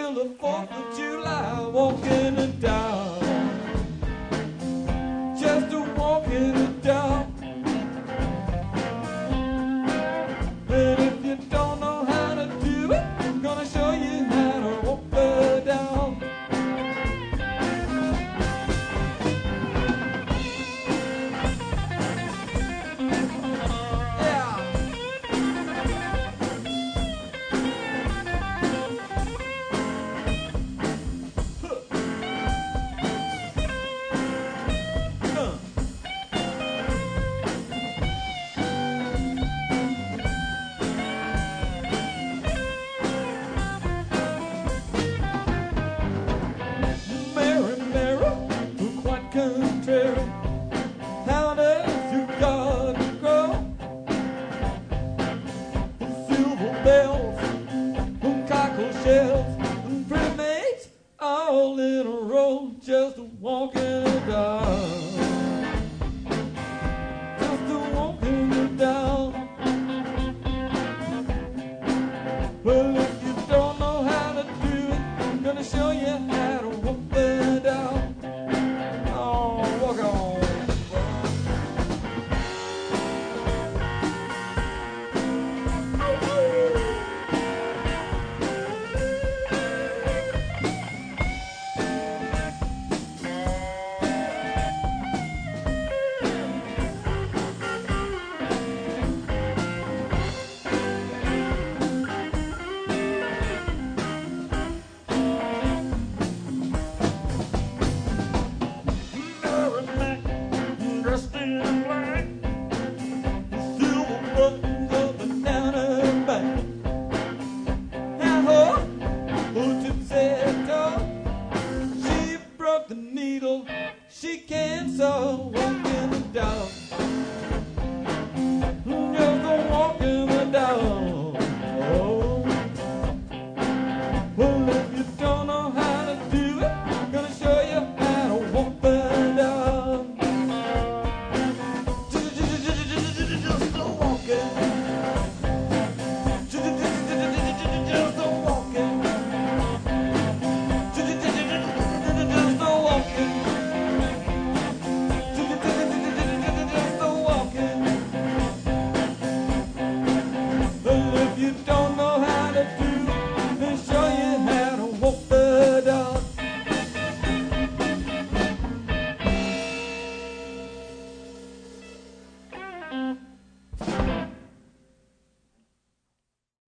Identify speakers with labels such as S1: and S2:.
S1: till the 4th of July, walking the dog, just a walking the dog. And if you don't know how to do it, I'm gonna show you how to walk the dog. Contrary, how does your garden grow? Silver bells, cockle shells, and pretty maids all in a row, just walking the dog, just walking the dog. Well, if you don't know how to do it, I'm gonna show you how to walk the dog. Dressed in black, silver buttons up and down her back. Now her tipsy toe, she broke the needle, she can't sew, walking the dog.